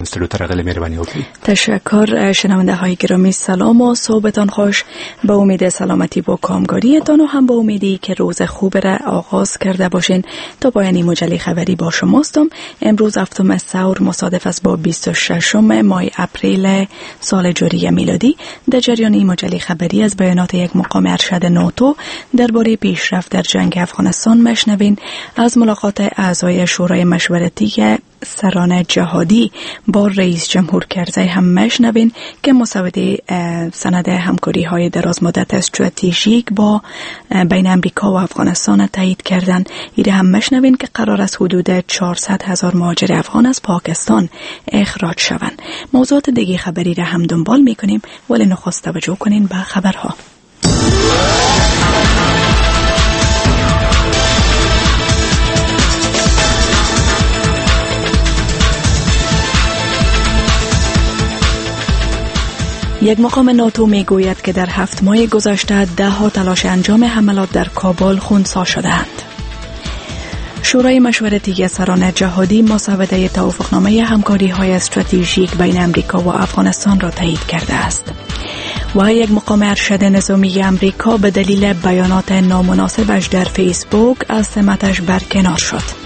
مستلوتر اقل مهربانی وکړي. تشکر. شنونده های گرامی سلام و صحبتان خوش. به امید سلامتی و کامگاریتان و هم به امیدی که روز خوب را آغاز کرده باشین. تا پایان مجله خبری با شماستم. امروز هفتم ثور مصادف است با 26 ماه اپریل سال جاری میلادی. در جریان این مجله خبری از بیانات یک مقام ارشد ناتو درباره پیشرفت در جنگ افغانستان مشنوین. از ملاقات اعضای شورای مشورتی سران جهادی با رئیس جمهور کرزی هم مشنوین که مسوده سند همکاری های دراز مدت استراتژیک با بین امریکا و افغانستان تایید کردن. ایره هم مشنوین که قرار است حدود 400,000 مهاجر افغان از پاکستان اخراج شوند. موضوعات دیگه خبری را هم دنبال میکنیم، ولی نخست توجه کنین به خبرها. یک مقام ناتو می گوید که در 7 ماه گذشته 10 تلاش انجام حملات در کابل خنثی شدند. شورای مشورتی سران جهادی مسوده توافقنامه همکاری های استراتژیک بین امریکا و افغانستان را تایید کرده است. و یک مقام ارشد نظامی امریکا به دلیل بیانات نامناسبش در فیسبوک از سمتش برکنار شد.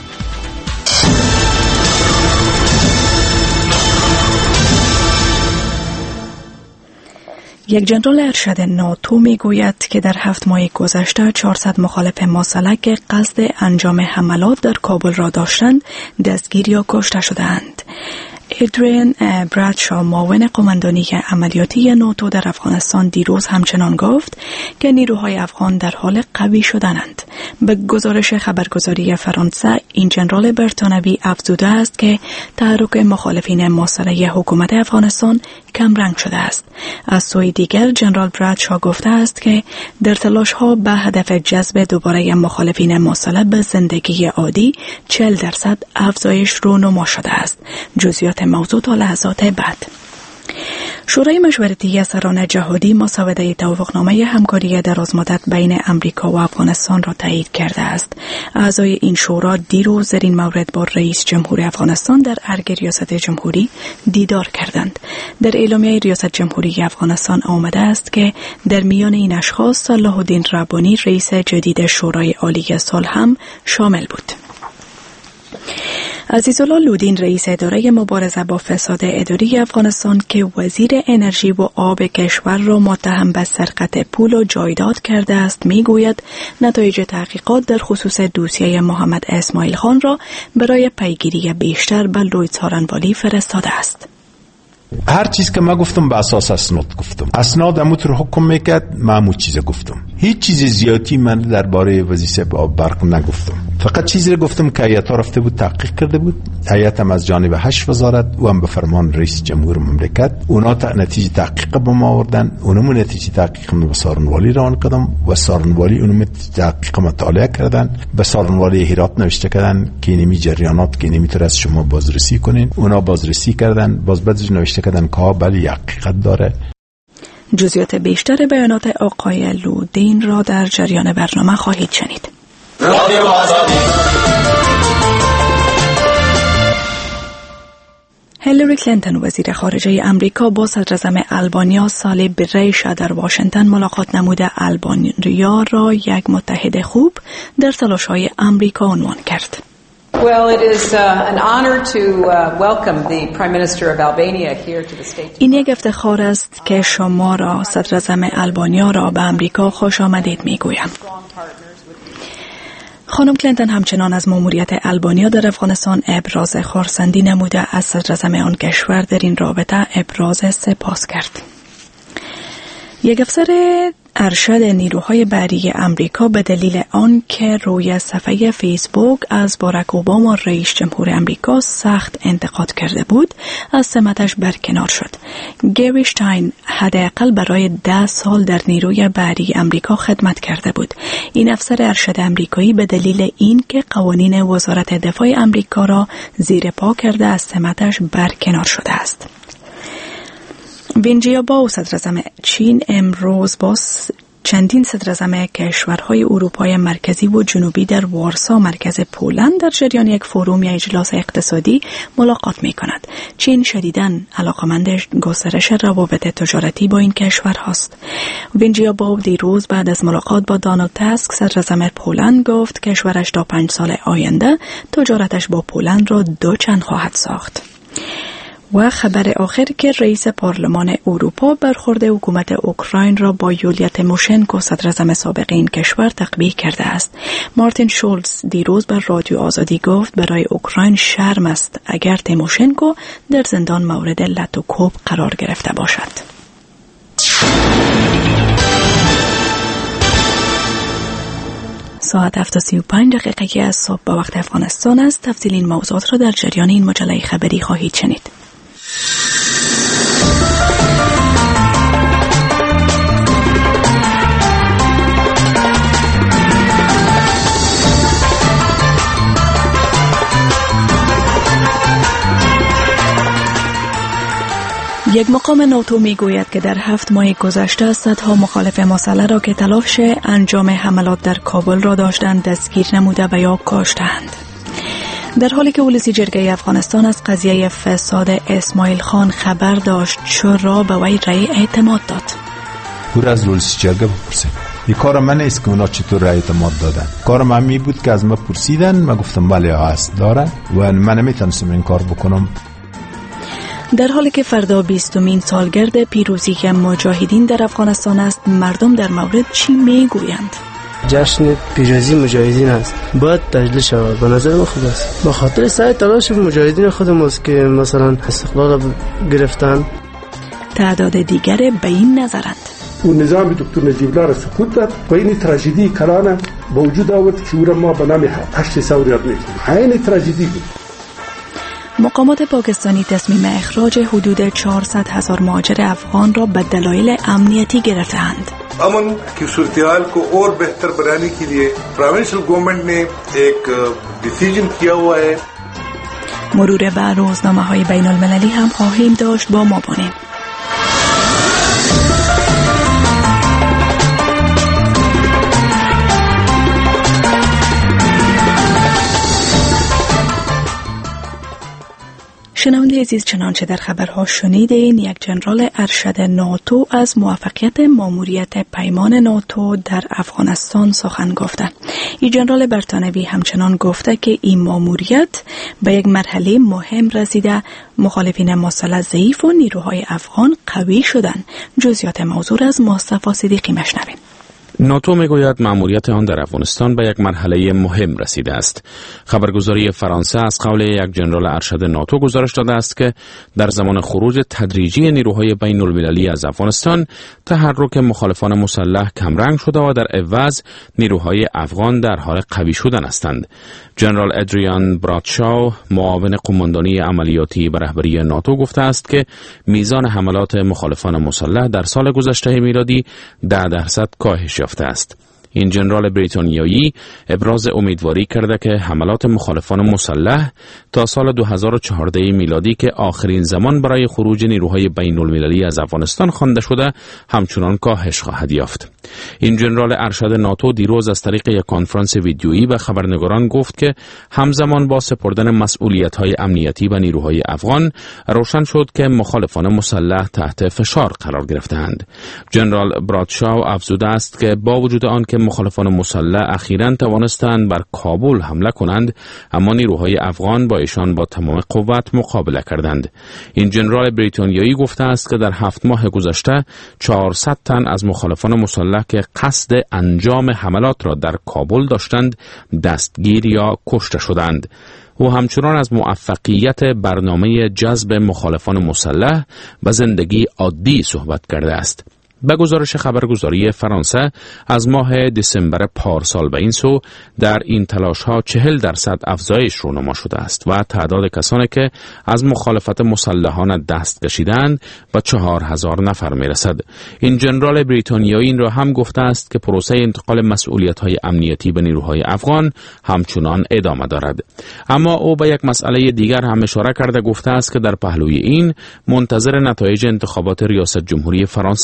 یک جنرال ارشد ناتو می گوید که در 7 ماه گذشته 400 مخالف مسلح که قصد انجام حملات در کابل را داشتند دستگیر یا کشته شدند. ادریان برادشا معاون قماندانی عملیاتی ناتو در افغانستان دیروز همچنان گفت که نیروهای افغان در حال قوی شدنند. به گزارش خبرگزاری فرانسه این جنرال بریتانوی افزوده است که تحرک مخالفین مسلح حکومت افغانستان کم رنگ شده است. از سوی دیگر جنرال برادشا گفته است که در تلاش ها به هدف جذب دوباره مخالفین مسلح به زندگی عادی 40% افزایش رونما شده است. جزئیات موضوع تا لحظات بعد. شورای مشورتی سران جهادی مسوده توافقنامه همکاری درازمدت بین امریکا و افغانستان را تایید کرده است. اعضای این شورا دیروز در این مورد با رئیس جمهور افغانستان در ارگ ریاست جمهوری دیدار کردند. در اعلامیه ریاست جمهوری افغانستان آمده است که در میان این اشخاص صلاح الدین ربانی رئیس جدید شورای عالی صلح هم شامل بود. عزیزالله لودین رئیس اداره مبارزه با فساد اداری افغانستان که وزیر انرژی و آب کشور را متهم به سرقت پول و جایداد کرده است میگوید نتایج تحقیقات در خصوص دوسیه محمد اسماعیل خان را برای پیگیری بیشتر به لوید سارنوالی فرستاده است. هر چیز که من گفتم به اساس اسناد گفتم. اسناد همونطور حکم میکرد، من همون چیز گفتم. هیچ چیز زیادی من درباره وظیفه آب برق نگفتم. فقط چیزی رو گفتم که هیئت رفته بود تحقیق کرده بود. هیئت هم از جانب 8 وزارت و هم به فرمان رئیس جمهور مملکت اونا نتیجه تحقیق به ما آوردن. اونم نتیجه تحقیق به سارنوالی روان کردم و سارنوالی اونم تحقیق مطالعه کردن. به سارنوالی هرات نوشته کردن که اینمی جریانات که نمیتونه از شما بازرسی کنین. اونا بازرسی کردن، باز بعدش نوشته کردن که بله حقیقت داره. جزئیات بیشتر بیانات آقای لودین را در جریان برنامه خواهید شنید. هیلاری کلینتون وزیر خارجه امریکا با صدراعظم آلبانیا سالی بریشا در واشنگتن ملاقات نموده آلبانیا را یک متحد خوب در تلاش‌های امریکا عنوان کرد. Well, it is an honor to welcome the Prime Minister of Albania here to the State. این یک افتخار است که شما را صدراعظم آلبانیا را به امریکا خوش آمدید میگویم. خانم کلینتون همچنان از ماموریت آلبانیا در افغانستان ابراز خرسندی نموده از صدراعظم آن کشور در این رابطه ابراز سپاس کرد. یک افسر ارشد نیروهای بحری امریکا به دلیل آن که روی صفحه فیسبوک از باراک اوباما رئیس جمهور امریکا سخت انتقاد کرده بود از سمتش برکنار شد. گری اشتاین حداقل برای 10 سال در نیروی بحری امریکا خدمت کرده بود. این افسر ارشد امریکایی به دلیل این که قوانین وزارت دفاع امریکا را زیر پا کرده از سمتش برکنار شده است. وین جیابائو صدراعظم چین امروز با چندین صدراعظم کشورهای اروپای مرکزی و جنوبی در وارسا مرکز پولند در جریان یک فوروم یا اجلاس اقتصادی ملاقات می کند. چین شدیداً علاقمند گسترش روابط تجارتی با این کشور هاست. وینجیا باب دیروز بعد از ملاقات با دونالد تاسک صدراعظم پولند گفت کشورش تا 5 سال آینده تجارتش با پولند را دوچند خواهد ساخت. و خبر آخر که رئیس پارلمان اروپا برخورد حکومت اوکراین را با یولیا تیموشنکو صدراعظم سابق این کشور تقبیح کرده است. مارتین شولز دیروز بر رادیو آزادی گفت برای اوکراین شرم است اگر تیموشنکو در زندان مورد لط و کوب قرار گرفته باشد. ساعت 7:35 از صبح به وقت افغانستان است. تفصیل این موضوعات را در جریان این مجله خبری خواهید شنید. یک مقام ناتو میگوید که در 7 ماه گذشته صدها مخالف مسلح را که تلاش انجام حملات در کابل را داشتند دستگیر نموده و یا کشتند. در حالی که ولسی جرگه افغانستان از قضیه فساد اسماعیل خان خبر داشت، چرا به وی رأی اعتماد داد؟ پور از ولسی جرگه بپرسید. این کار من نیست که اونا چطور رأی اعتماد دادن. کار من می بود که از من پرسیدن، من گفتم بله هست داره و من نمیتونستم این کار بکنم. در حالی که فردا 20مین سالگرد پیروزی مجاهدین در افغانستان است، مردم در مورد چی میگویند؟ جشن پیروزی مجاهدین است، باید تجلیل شود. به نظر من خوب است، به خاطر سعی تلاش مجاهدین خودموست که مثلا استقلال گرفتن. تعداد دیگر به این نظرند. اون نظام دکتر نجیب الله را سقوط داد و این تراژدی کلانه به وجود آورد که او ما به نام 8 ثوره یاد می‌کنیم. این تراژدی بود. مقامات پاکستانی تصمیم اخراج حدود 400,000 مهاجر افغان را به دلایل امنیتی گرفتند. امن کی صورتحال کو اور بہتر بنانے کے لیے پروونشل گورنمنٹ نے ایک ڈیسیژن کیا ہوا ہے. مرور بر روزنامه‌های بین المللی هم خواهیم داشت. با ما باشید. شنونده عزیز، چنانچه در خبرها شنیدین، یک ژنرال ارشد ناتو از موفقیت ماموریت پیمان ناتو در افغانستان سخن گفته. این ژنرال بریتانیایی همچنان گفته که این ماموریت به یک مرحله مهم رسیده، مخالفین مسلح ضعیف و نیروهای افغان قوی شدند. جزئیات موضوع از مصطفی صدیقی مشنویم. ناتو میگوید مأموریت آن در افغانستان به یک مرحله مهم رسیده است. خبرگزاری فرانسه از قول یک ژنرال ارشد ناتو گزارش داده است که در زمان خروج تدریجی نیروهای بین المللی از افغانستان، تحرک مخالفان مسلح کمرنگ شده و در عوض نیروهای افغان در حال قوی شدن هستند. ژنرال ادریان برادشاو، معاون قماندانی عملیاتی به رهبری ناتو، گفته است که میزان حملات مخالفان مسلح در سال گذشته میلادی 10% کاهش یافته است. این ژنرال بریتانیایی ابراز امیدواری کرده که حملات مخالفان مسلح تا سال 2014 میلادی که آخرین زمان برای خروج نیروهای بین المللی از افغانستان خوانده شده همچنان کاهش خواهد یافت. این ژنرال ارشد ناتو دیروز از طریق یک کنفرانس ویدیویی به خبرنگاران گفت که همزمان با سپردن مسئولیت‌های امنیتی به نیروهای افغان، روشن شد که مخالفان مسلح تحت فشار قرار گرفته‌اند. ژنرال برادشاو افزوده است که با وجود آن که مخالفان مسلح اخیراً توانستند بر کابل حمله کنند، اما نیروهای افغان با ایشان با تمام قوت مقابله کردند. این ژنرال بریتانیایی گفته است که در 7 ماه گذشته 400 تن از مخالفان مسلح که قصد انجام حملات را در کابل داشتند دستگیر یا کشته شدند. او همچنان از موفقیت برنامه جذب مخالفان مسلح و زندگی عادی صحبت کرده است. به گزارش خبرگزاری فرانسه، از ماه دسامبر پارسال به این سو در این تلاش‌ها 40% افزایش رونما شده است و تعداد کسانی که از مخالفت مسلحانه دست کشیدند به 4000 نفر می‌رسد. این ژنرال بریتانیایی این را هم گفته است که پروسه انتقال مسئولیت‌های امنیتی به نیروهای افغان همچنان ادامه دارد. اما او به یک مسئله دیگر هم اشاره کرده گفته است که در پهلوی این منتظر نتایج انتخابات ریاست جمهوری فرانسه خواهند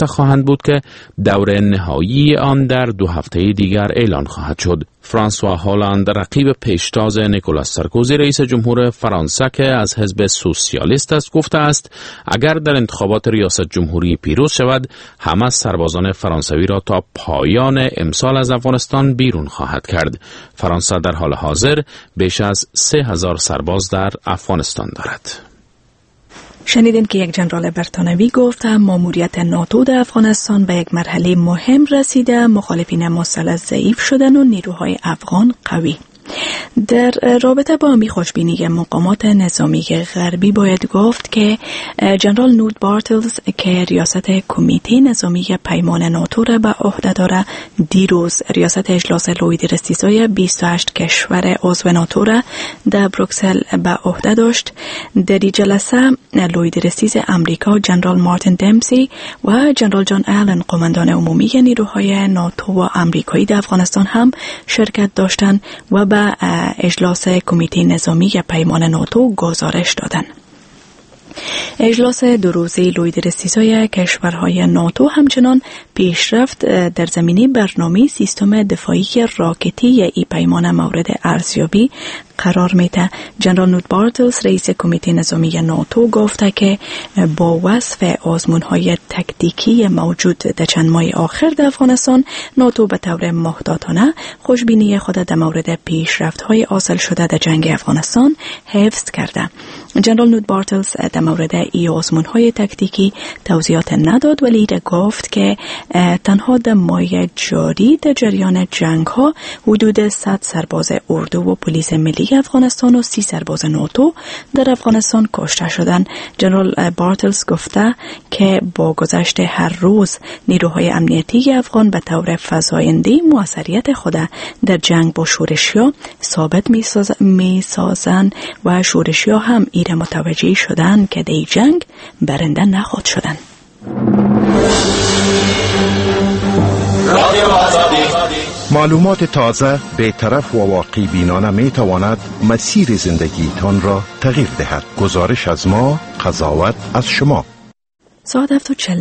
بود که دور نهایی آن در 2 هفته دیگر اعلان خواهد شد. فرانسوا هولند رقیب پیشتاز نیکولاس سارکوزی رئیس جمهور فرانسه که از حزب سوسیالیست است گفته است اگر در انتخابات ریاست جمهوری پیروز شود همه سربازان فرانسوی را تا پایان امسال از افغانستان بیرون خواهد کرد. فرانسه در حال حاضر بیش از 3000 سرباز در افغانستان دارد. شنیدین که یک جنرال بریتانیایی گفت ماموریت ناتو در افغانستان به یک مرحله مهم رسیده، مخالفین مسلح ضعیف شدن و نیروهای افغان قوی. در رابطه با خوشبینی مقامات نظامی غربی باید گفت که جنرال نوت بارتلز که ریاست کمیته نظامی پیمان ناتو را به عهده دارد دیروز ریاست اجلاس لوید رستیزای 28 کشور عضو ناتو را در بروکسل به عهده داشت. در این جلسه لوید رستیز امریکا، جنرال مارتین دمسی و جنرال جان آلن قماندان عمومی نیروهای ناتو و امریکایی در افغانستان هم شرکت داشتند و به اجلاس کمیته نظامی پیمان ناتو گزارش دادند. اجلاس 2 روزه لوید رستیزای کشورهای ناتو همچنان پیشرفت در زمینه برنامه سیستم دفاعی راکتی ای پیمان مورد ارزیابی قرار میده. جنرال نوت بارتلز رئیس کمیته نظامی ناتو گفته که با وصف آزمون‌های تکتیکی موجود در چند ماه آخر در افغانستان ناتو به طور محتاطانه خوشبینی خود در مورد پیشرفت‌های حاصل شده در جنگ افغانستان حفظ کرده. جنرال نوت بارتلز در مورد ای آزمون‌های تکتیکی توضیحات نداد ولی گفت که تنها در ماه جاری در جریان جنگ‌ها حدود 100 سرباز اردو و پلیس ملی افغانستان و 30 سرباز ناتو در افغانستان کشته شدند. جنرال بارتلز گفته که با گذشت هر روز نیروهای امنیتی افغان به طور فزاینده موثریت خود در جنگ با شورشیا ثابت می‌سازند و شورشیا هم ایره متوجه شدند که در جنگ برنده نخواهد شدند. معلومات تازه، بی‌طرف و واقعی بینانه می تواند مسیر زندگی تان را تغییر دهد. گزارش از ما، قضاوت از شما. ساعت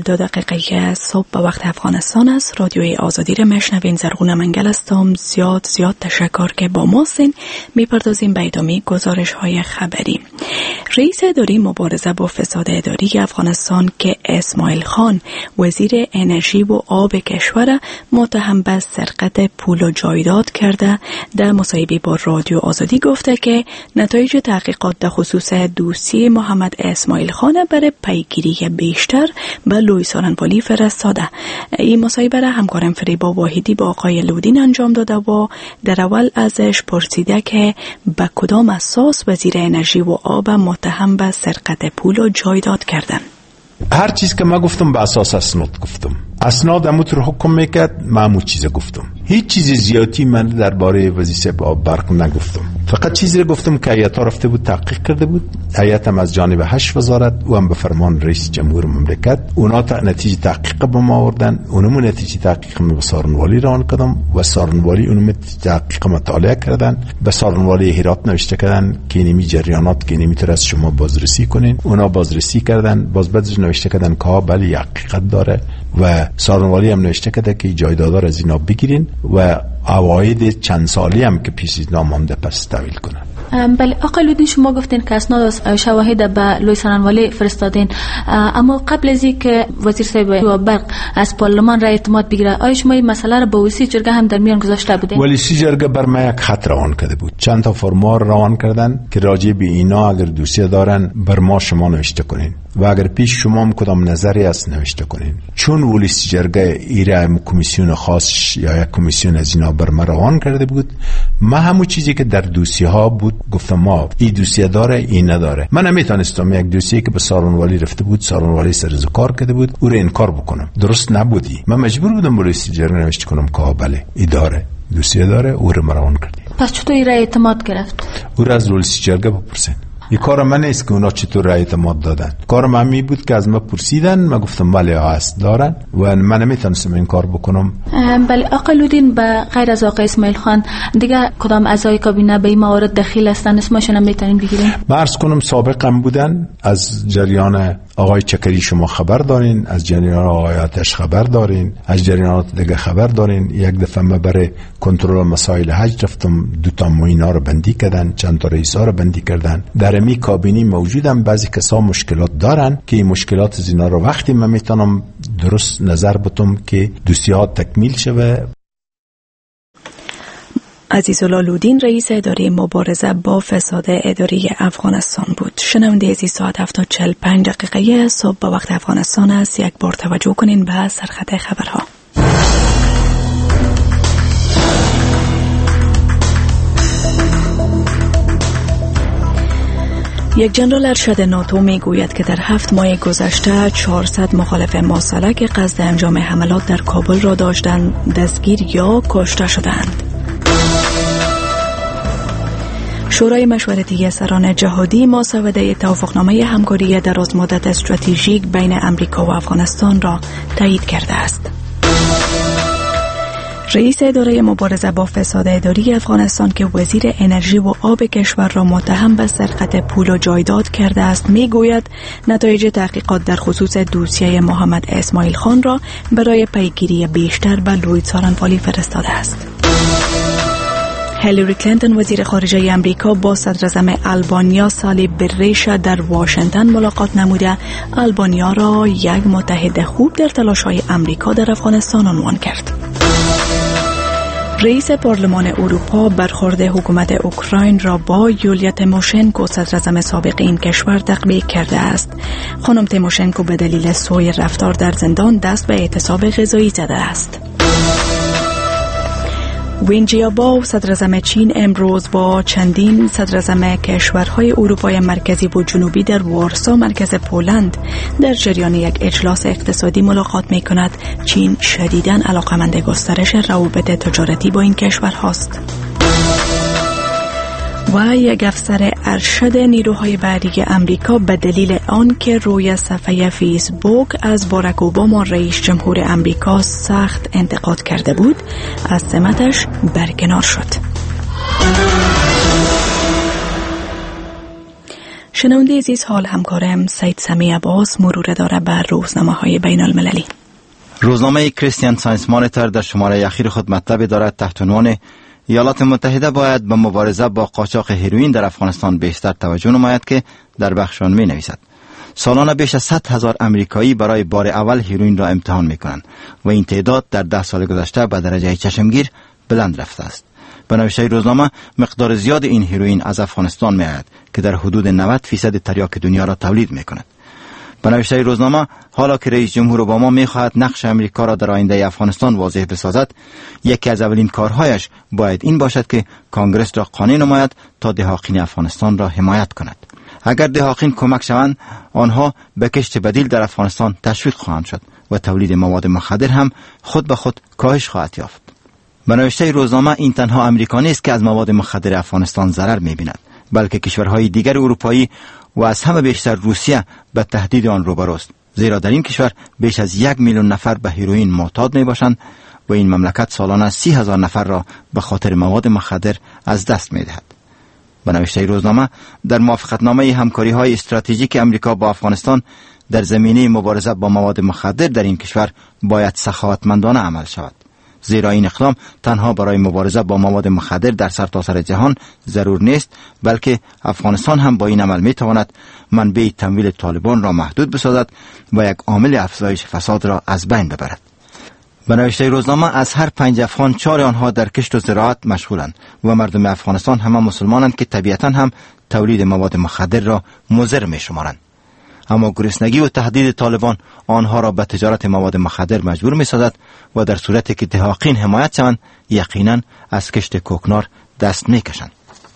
7:42 صبح به وقت افغانستان است. رادیوی آزادی را میشنوین. زرغون منگل هستم. زیاد تشکر که با ما هستین. میپردازیم به ادامه گزارش های خبری. رئیس اداره مبارزه با فساد اداری افغانستان که اسماعیل خان وزیر انرژی و آب کشور متهم به سرقت پول و جایداد کرده در مصاحبه با رادیو آزادی گفته که نتایج تحقیقات در خصوص دوسیه محمد اسماعیل خان برای پیگیری بیشتر به لوی سارنوالی فرستاده. این مصاحبه را همکارم فریبا واحدی با آقای لودین انجام داده و در اول ازش پرسیده که به کدام اساس وزیر انرژی و آب متهم به سرقت پول و جایداد کردن. هر چیز که ما گفتم به اساس اسناد گفتم. اسناد همونطور حکم میکرد، من همون چیز گفتم. هیچ چیز زیادی من درباره وظیفه آب برق نگفتم. فقط چیزی رو گفتم که هیئت رفته بود تحقیق کرده بود. هیئت هم از جانب 8 وزارت و هم به فرمان رئیس جمهور مملکت اونا نتیجه تحقیق به ما آوردن. اونم نتیجه تحقیق به سارنوالی روان کردم و سارنوالی اونم تحقیق مطالعه کردن. به سارنوالی هرات نوشته کردن که اینمی جریانات که نمیتونه از شما بازرسی کنین. اونا بازرسی کردن، باز بعدش نوشته کردن که بله حقیقت داره و سارنوالی هم نوشته کرده که جایدادار از اینا بگیرین و عواید چند سالی هم که پیش از نامانده پس تحویل کنن. بله آقای لودین، شما گفتین که اسناد از شواهد به لوی سارنوالی فرستادین، اما قبل از اینکه وزیر صاحب برق از پارلمان رای اعتماد بگیره آیا شما این مسئله را با ولی جرگه هم در میان گذاشته بودین؟ ولی جرگه بر ما یک خط روان کرده بود، چند تا فرمان روان کردن که راجع به اینا اگر دوسیه دارن بر ما شما نوشته کنین و اگر پیش شما هم کدام نظری است نوشته کنین. چون ولی جرگه ایره کمیسیون خاص یا یک کمیسیون از اینا بر ما روان کرده بود، ما همون چیزی که در دوسیه ها بود گفتم ما این دوسیه داره این نداره. من نمیتونستم یک دوسیه که به سارنوالی رفته بود، سارنوالی سرز کار کرده بود، او رو انکار بکنم. درست نبودی. من مجبور بودم رئیس جرگه نوشته کنم که بله اداره دوسیه داره، او رو روان کردی. پس چطور این رای اعتماد گرفت؟ او رو از رئیس جرگه بپرسین. این کار من نیست که اونا چطور رای اعتماد دادن. کار من می بود که از ما پرسیدن، من گفتم بله هست دارن و من نمیتونستم این کار بکنم. بله آقای لودین، به غیر از آقای اسماعیل خان دیگه کدام اعضای کابینه به این موارد دخیل هستن؟ اسمشون هم میتونین بگیرین؟ من عرض کنم سابقا بودن از جریان آقای چکری شما خبر دارین، از جریان آقای آتش خبر دارین، از جریانات دیگه خبر دارین. یک دفعه من برای کنترل مسائل حج رفتم، 2 موینا رو بندی کردن، چند تا رئیسا رو بندی کردن. در امی کابینی موجودم بعضی کسا مشکلات دارن که این مشکلات زینا رو وقتی من میتونم درست نظر بتم که دوسیه تکمیل شوه. عزیزالله لودین رئیس اداره مبارزه با فساد اداری افغانستان بود. شنونده عزیز، ساعت 7:45 صبح به وقت افغانستان است. یک بار توجه کنین به سرخط خبرها. یک جنرال ارشد ناتو می گوید که در 7 ماه گذشته 400 مخالف ماسله که قصد انجام حملات در کابل را داشتند دستگیر یا کشته شدند. شورای مشورتی سران جهادی مسوده توافقنامه همکاری درازمدت استراتژیک بین امریکا و افغانستان را تایید کرده است. رئیس اداره مبارزه با فساد اداری افغانستان که وزیر انرژی و آب کشور را متهم به سرقت پول و جایداد کرده است میگوید نتایج تحقیقات در خصوص دوسیه محمد اسماعیل خان را برای پیگیری بیشتر به لوید سارنوالی فرستاده است. هیلاری کلینتون وزیر خارجه امریکا با صدراعظم آلبانیا سالی بریش در واشنگتن ملاقات نموده آلبانیا را یک متحد خوب در تلاش‌های امریکا در افغانستان عنوان کرد. رئیس پارلمان اروپا برخورد حکومت اوکراین را با یولیا تیموشنکو صدراعظم سابق این کشور تقبیح کرده است. خانم تیموشنکو به دلیل سوء رفتار در زندان دست به اعتصاب غذایی زده است. وین جیاباو صدراعظم چین امروز با چندین صدراعظم کشورهای اروپای مرکزی و جنوبی در وارسا مرکز پولند در جریان یک اجلاس اقتصادی ملاقات می کند. چین شدیداً علاقه‌مند گسترش روابط تجارتی با این کشور هاست. و یک افسر ارشد نیروهای بحری امریکا به دلیل آنکه روی صفحه فیسبوک از باراک اوباما رئیس جمهور امریکا سخت انتقاد کرده بود از سمتش برکنار شد. شنونده عزیز، حال همکارم سید سمی عباس مرور داره بر روزنامه‌های بین المللی. روزنامه کریستین ساینس مانیتور در شماره اخیر خود مطلبی دارد تحت عنوان ایالات متحده باید به مبارزه با قاچاق هروئین در افغانستان بیشتر توجه نماید که در بخش آن می نویسد سالانه بیش از 100,000 امریکایی برای بار اول هروئین را امتحان می کنند و این تعداد در 10 سال گذشته به درجه چشمگیر بلند رفته است. به نوشته روزنامه مقدار زیاد این هروئین از افغانستان می آید که در حدود 90% تریاک دنیا را تولید می کند. به نوشته روزنامه حالا که رئیس جمهور اوباما می‌خواهد نقش امریکا را در آینده افغانستان واضح بسازد، یکی از اولین کارهایش باید این باشد که کانگرس را قانع نماید تا دهاقین افغانستان را حمایت کند. اگر دهاقین کمک شوند، آنها به کشت بدیل در افغانستان تشویق خواهند شد و تولید مواد مخدر هم خود به خود کاهش خواهد یافت. به نوشته روزنامه این تنها امریکا نیست که از مواد مخدر افغانستان ضرر می‌بیند، بلکه کشورهای دیگر اروپایی و از همه بیشتر روسیه به تهدید آن روبروست، زیرا در این کشور بیش از 1 میلیون نفر به هروئین معتاد می باشند و این مملکت سالانه 30,000 نفر را به خاطر مواد مخدر از دست می دهد. به نوشته روزنامه در موافقتنامه همکاری های استراتژیک امریکا با افغانستان در زمینه مبارزه با مواد مخدر در این کشور باید سخاوتمندانه عمل شود، زیرا این اقدام تنها برای مبارزه با مواد مخدر در سرتاسر جهان ضرور نیست، بلکه افغانستان هم با این عمل می تواند منبع تمویل طالبان را محدود بسازد و یک عامل افزایش فساد را از بین ببرد. به نوشته روزنامه از هر 5 افغان 4 آنها در کشت و زراعت مشغولند و مردم افغانستان همه مسلمانند که طبیعتا هم تولید مواد مخدر را مضر می شمارند. اما گرسنگی و تهدید طالبان آنها را به تجارت مواد مخدر مجبور می سازد و در صورتی که دهاقین حمایت شوند یقینا از کشت کوکنار دست می کشند.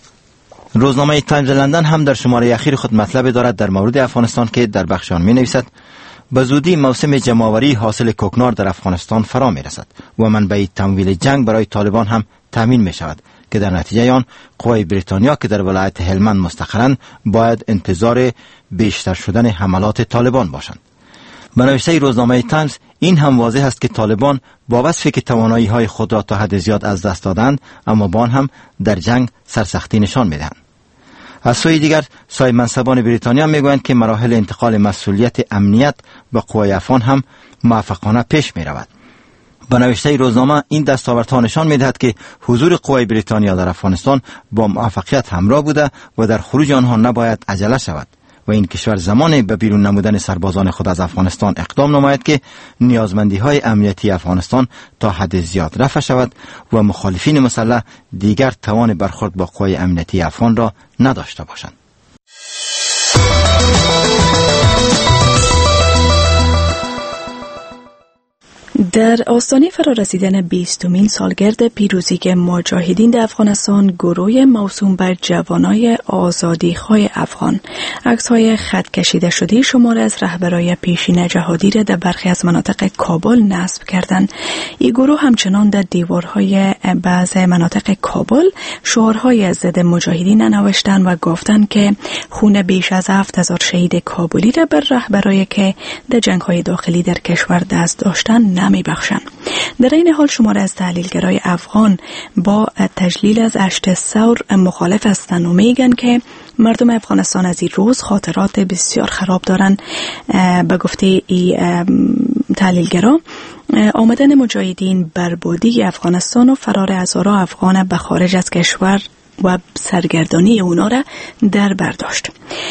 روزنامه تایمز لندن هم در شماره اخیر خود مطلب دارد در مورد افغانستان که در بخش آن می نویسد به زودی موسم جمع‌آوری حاصل کوکنار در افغانستان فرا می رسد و منبع تمویل جنگ برای طالبان هم تامین می شود که در نتیجه آن قوای بریتانیا که در ولایت هلمند مستقرند باید انتظار بیشتر شدن حملات طالبان باشند. به نوشته روزنامه تایمز این هم واضح است که طالبان با وصفی که توانایی‌های خود را تا حد زیاد از دست دادند، اما با آن هم در جنگ سرسختی نشان می‌دهند. از سوی دیگر صاحب منصبان بریتانیا میگویند که مراحل انتقال مسئولیت امنیت به قوای افغان هم موفقانه پیش می رود. به نوشته روزنامه این دستاوردها نشان می‌دهد که حضور قوای بریتانیا در افغانستان با موفقیت همراه بوده و در خروج آنها نباید عجله شود و این کشور زمان به بیرون نمودن سربازان خود از افغانستان اقدام نماید که نیازمندی‌های امنیتی افغانستان تا حد زیاد رفع شود و مخالفین مسلح دیگر توان برخورد با قوای امنیتی افغان را نداشته باشند. در آستانه فرارسیدن 20مین سالگرد پیروزی مجاهدین در افغانستان، گروه موسوم به جوانای آزادیخواه افغان عکس‌های خط کشیده شده شمار از رهبرای پیشین جهادی را در برخی از مناطق کابل نصب کردند. این گروه همچنان در دیوارهای بعض مناطق کابل شعارهای ضد مجاهدین نوشتند و گفتند که خون بیش از 7000 شهید کابلی را بر رهبرایی که در جنگ‌های داخلی در کشور دست داشتند نمی‌بخشند. در این حال شمار از تحلیلگرای افغان با تجلیل از اشت ثور مخالف هستند و میگن که مردم افغانستان از این روز خاطرات بسیار خراب دارند. به گفته این تحلیلگرا، آمدن مجاهدین بربادی افغانستان و فرار هزاران افغان به خارج از کشور و سرگردانی اونا را در برداشت.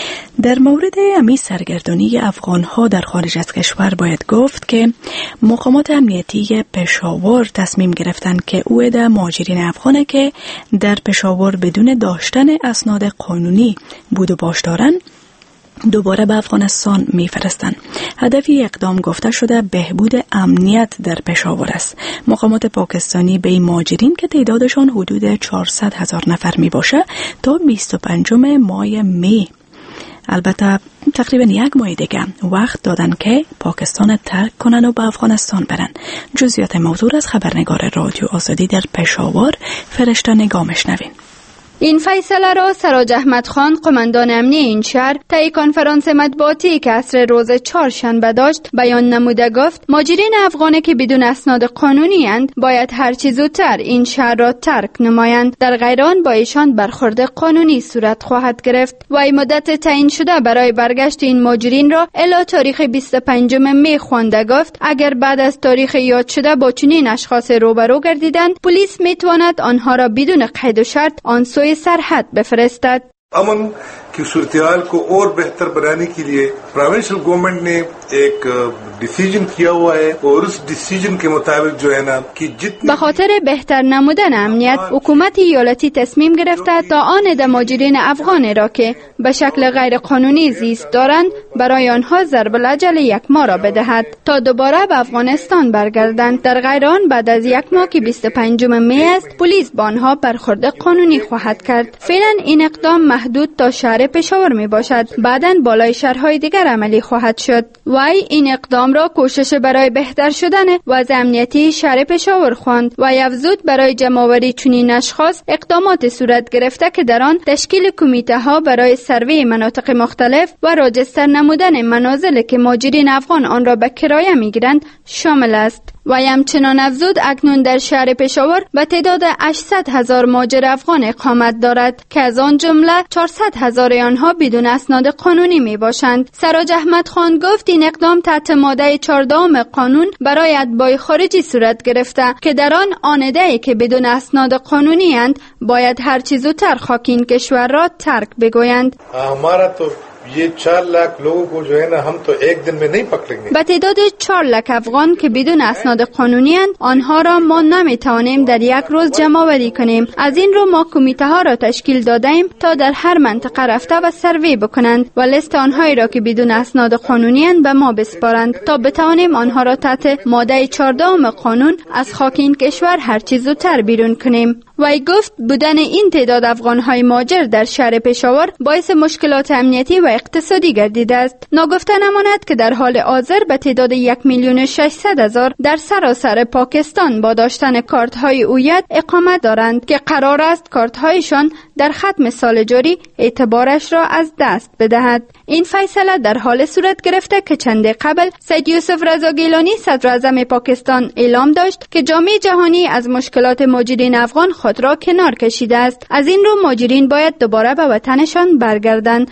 در مورد امی سرگردانی افغانها در خارج از کشور باید گفت که مقامات امنیتی پشاور تصمیم گرفتند که اویده مهاجرین افغانه که در پشاور بدون داشتن اسناد قانونی بود و باش دارند دوباره به افغانستان میفرستند. هدفی اقدام گفته شده بهبود امنیت در پشاور است. مقامات پاکستانی به این مهاجرین که تعدادشان حدود 400,000 نفر می باشه تا 25 ماه می، البته تقریبا 1 ماه دیگه وقت دادن که پاکستان ترک کنن و به افغانستان برن. جزئیات موضوع از خبرنگار رادیو آزادی در پشاور فرشته نگاه میشنوین. این فیصله را سراج احمد خان، قماندان امنی این شهر، طی کنفرانس مطبوعاتی که عصر روز چهارشنبه داشت بیان نموده گفت مهاجرین افغانی که بدون اسناد قانونی اند باید هر چه زودتر این شهر را ترک نمایند، در غیر آن با ایشان برخورد قانونی صورت خواهد گرفت. و این مدت تعیین شده برای برگشت این مهاجرین را الی تاریخ 25 می خوانده گفت اگر بعد از تاریخ یاد شده با چنین اشخاص روبرو گردیدند، پلیس میتواند آنها را بدون قید و شرط آن سوی सरहद बफरस्तात। अमन की सूरत-ए-हाल को और बेहतर बनाने के लिए प्रोविंशियल गवर्नमेंट ने एक डिसीजन किया हुआ है और उस डिसीजन के मुताबिक जो है ना कि जितने به خاطر بهتر نمودن امنیت حکومت ایالتی تصمیم گرفته تا آن مهاجرین افغان را که به شکل غیر قانونی زیست دارند برای آنها ضرب الاجل 1 ماه را بدهد تا دوباره به افغانستان برگردند. در غیر آن بعد از 1 ماه که 25 می است پلیس با آنها برخورد قانونی خواهد کرد. فعلا این اقدام محدود تا شهر پشاور می باشد، بعداً بالای شهرهای دیگر عملی خواهد شد. وی این اقدام را کوشش برای بهتر شدن وضع امنیتی شهر پشاور خواند و افزود برای جمع‌آوری چنین اشخاص اقدامات صورت گرفته که در آن تشکیل کمیته ها برای سروی مناطق مختلف و راجستر نمودن منازل که مهاجرین افغان آن را به کرایه میگیرند شامل است. و همچنان افزود اکنون در شهر پشاور به تعداد 800,000 مهاجر افغان اقامت دارد که از آن جمله 400,000 آنها بدون اسناد قانونی می باشند. سراج احمد خان گفت این اقدام تحت ماده 14 قانون برای اتباع خارجی صورت گرفته که در آن آنده که بدون اسناد قانونی اند باید هر چه زودتر خاک این کشور را ترک بگویند. ये 4 लाख लोगों को जो है ना हम तो एक दिन में नहीं पकड़ेंगे. به تعداد 4 लाख افغان که بدون اسناد قانونی اند آنها را ما نمیتوانیم در 1 روز جمع آوری کنیم. از این رو ما کمیته ها را تشکیل دادیم تا در هر منطقه رفته و سروی بکنند و لیست آنهایی را که بدون اسناد قانونی اند به ما بسپارند تا بتوانیم آنها را تحت ماده 14 قانون از خاک این کشور هر چه زودتر بیرون کنیم. وی گفت بودن این تعداد افغان‌های مهاجر در شهر پشاور باعث مشکلات امنیتی و اقتصادی گردیده است. ناگفته نماند که در حال حاضر به تعداد 1,600,000 در سراسر پاکستان با داشتن کارت‌های هویت اقامت دارند که قرار است کارت‌هایشان در ختم سال جاری اعتبارش را از دست بدهد. این فیصله در حال صورت گرفته که چند قبل سید یوسف رضا گیلانی صدر اعظم پاکستان اعلام داشت که جامعه جهانی از مشکلات مهاجرین افغان خود را کنار کشیده است. از این رو مهاجرین باید دوباره به وطنشان برگردند.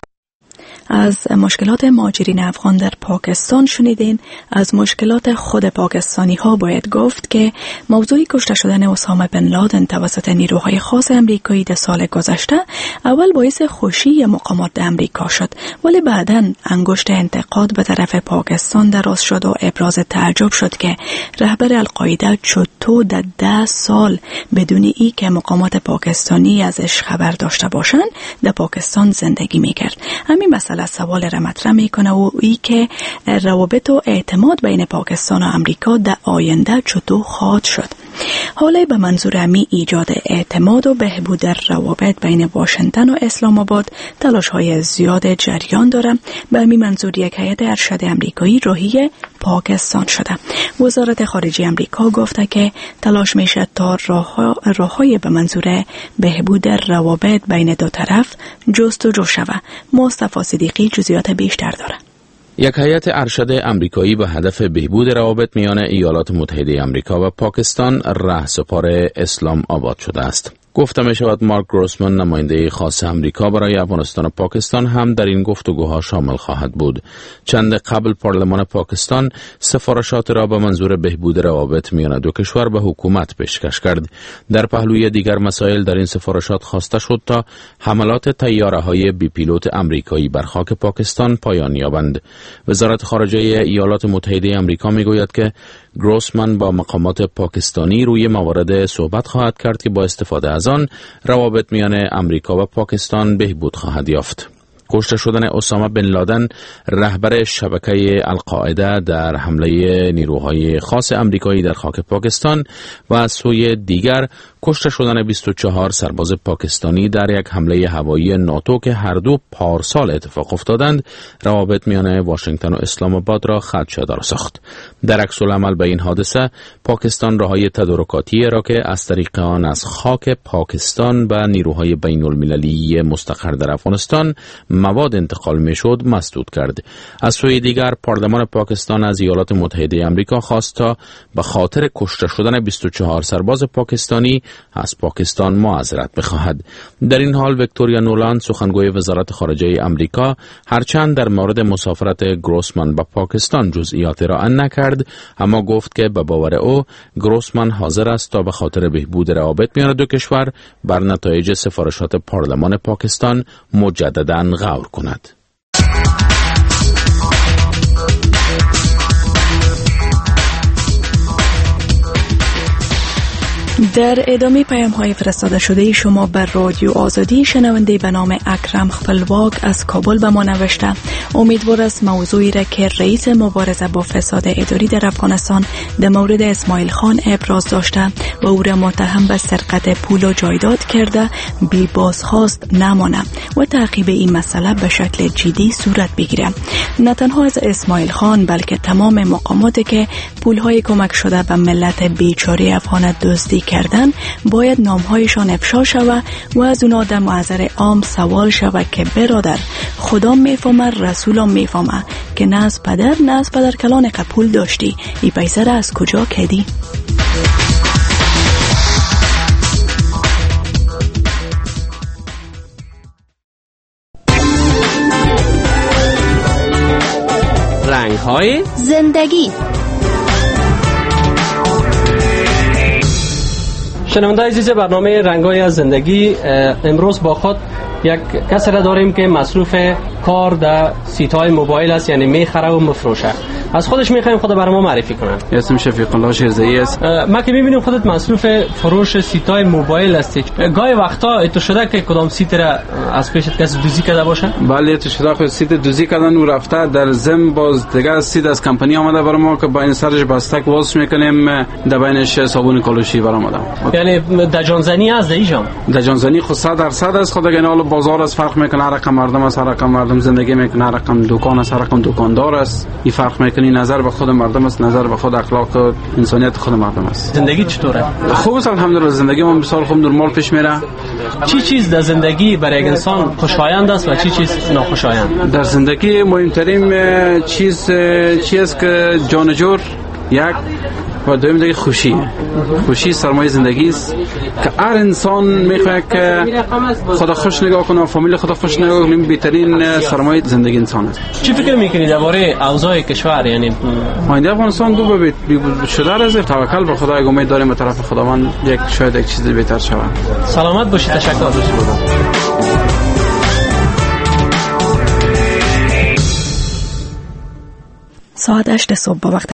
از مشکلات مهاجرین افغان در پاکستان شنیدین. از مشکلات خود پاکستانی ها باید گفت که موضوع کشته شدن اسامه بن لادن توسط نیروهای خاص امریکایی در سال گذشته اول باعث خوشی مقامات امریکا شد، ولی بعداً انگشت انتقاد به طرف پاکستان دراز شد و ابراز تعجب شد که رهبر القاعده چطور در 10 سال بدون ای که مقامات پاکستانی ازش خبر داشته باشند در پاکستان زندگی میکرد. همین مسئله سوال را مطرح میکنه و ای که روابط و اعتماد بین پاکستان و امریکا در آینده چطور خواهد شد. حالا به منظور امی ایجاد اعتماد و بهبود روابط بین واشنگتن و اسلام آباد تلاش های زیاد جریان داره. به امی منظور یک هیئت ارشد امریکایی راهی پاکستان شده. وزارت خارجه امریکا گفته که تلاش میشه تا راههای به منظور بهبود روابط بین دو طرف جستجو شود. مصطفی صدیقی جزئیات بیشتر داره. یک هیئت ارشد امریکایی به هدف بهبود روابط میان ایالات متحده امریکا و پاکستان رهسپار اسلام آباد شده است. گفته می شود مارک گروسمن نماینده خاص امریکا برای افغانستان و پاکستان هم در این گفتگوها شامل خواهد بود. چند قبل پارلمان پاکستان سفارشات را به منظور بهبود روابط میان دو کشور به حکومت پیشکش کرد. در پهلوی دیگر مسائل در این سفارشات خواسته شد تا حملات طیاره‌های بی پیلوت امریکایی بر خاک پاکستان پایان یابند. وزارت خارجه ایالات متحده امریکا می گوید که گروسمن با مقامات پاکستانی روی موارد صحبت خواهد کرد که با استفاده از آن روابط میان امریکا و پاکستان بهبود خواهد یافت. کشته شدن اسامه بن لادن رهبر شبکه القاعده در حمله نیروهای خاص امریکایی در خاک پاکستان و از سوی دیگر کشته شدن 24 سرباز پاکستانی در یک حمله هوایی ناتو که هر دو پارسال اتفاق افتادند روابط میان واشنگتن و اسلام آباد را خدشه‌دار ساخت. در عکس العمل به این حادثه پاکستان راههای تدارکاتی را که از طریق آن از خاک پاکستان به نیروهای بین المللی مستقر در افغانستان مواد انتقال میشد مسدود کرد. از سوی دیگر پارلمان پاکستان از ایالات متحده امریکا خواست تا به خاطر کشته شدن 24 سرباز پاکستانی از پاکستان معذرت بخواهد. در این حال ویکتوریا نولاند سخنگوی وزارت خارجه امریکا هرچند در مورد مسافرت گروسمن به پاکستان جزئیات را نکرد، اما گفت که به باور او گروسمن حاضر است تا به خاطر بهبود روابط میان دو کشور بر نتایج سفارشات پارلمان پاکستان مجدداً غور کند. در ادامه پیام های فرستاده شده شما بر رادیو آزادی، شنونده به نام اکرم خپلواک از کابل به ما نوشته امیدوار است موضوعی را که رئیس مبارزه با فساد اداری در افغانستان در مورد اسماعیل خان ابراز داشته و او را متهم به سرقت پول و جایداد کرده بی بازخواست نمانه و تعقیب این مسئله به شکل جدی صورت بگیره. نه تنها از اسماعیل خان بلکه تمام مقاماتی که پولهای کمک شده به ملت بیچاره افغان دزدی کردن باید نامهایشان افشا شود و از اونا در محضر عام سوال شود که برادر خدا میفهمه رسولم میفهمه که نه از پدر کلان قپول داشتی، ای پیسه را از کجا کردی؟ رنگ‌های زندگی. شنونده عزیز برنامه رنگ‌های از زندگی، امروز با خود یک کسی را داریم که مصروف کار در سیت‌های موبایل است، یعنی میخره و مفروشه. از خودش میخوایم خود برای ما معرفی کنن. اسم شفیق الله شیرزایی است. ما که میبینیم خودت مصروف فروش سیت‌های موبایل هستی، گاهی وقتا تو شده که کدام سیت را از پیشت کسی دوزی کرده باشه؟ بله، تو شده خود سیت دوزی کردن و رفته در ضمن باز دیگه سیت از کمپانی آمده برای ما که با این سرش بستک واس میکنیم، در بینش صابون کالوشی برآمده. یعنی دجانزنی از دیجام. دجانزنی خود 100% است. خود دیگه حالا بازار از فرق میکنه، هر رقم مردم از هر رقم مردم زندگی میکنه، هر رقم دکان از هر رقم دکاندار است. این فرق میکنه میکنی نظر به خود مردم است، نظر به خود اخلاق و انسانیت خود مردم است. زندگی چطوره؟ خوب است الحمدلله، زندگی ما بسیار خوب نرمال پیش میره. چی چیز در زندگی برای یک انسان خوشایند است و چی چیز ناخوشایند؟ در زندگی مهمترین چیز است که جان جور یک و دوم دیگه خوشی سرمایه زندگی است که هر انسان میخواد که خدا خوش نگاه کنه و فامیل خدا خوش نگاه کنه. بهترین سرمایه زندگی انسان است. چی فکر میکنید درباره اوضاع کشور؟ یعنی آینده افغانستان دو به شده است. توکل به خدا، امید داریم به طرف خداوند شاید یک چیز بهتر شود. سلامت باشید. تشکر. ساعت 8 صبح با وقت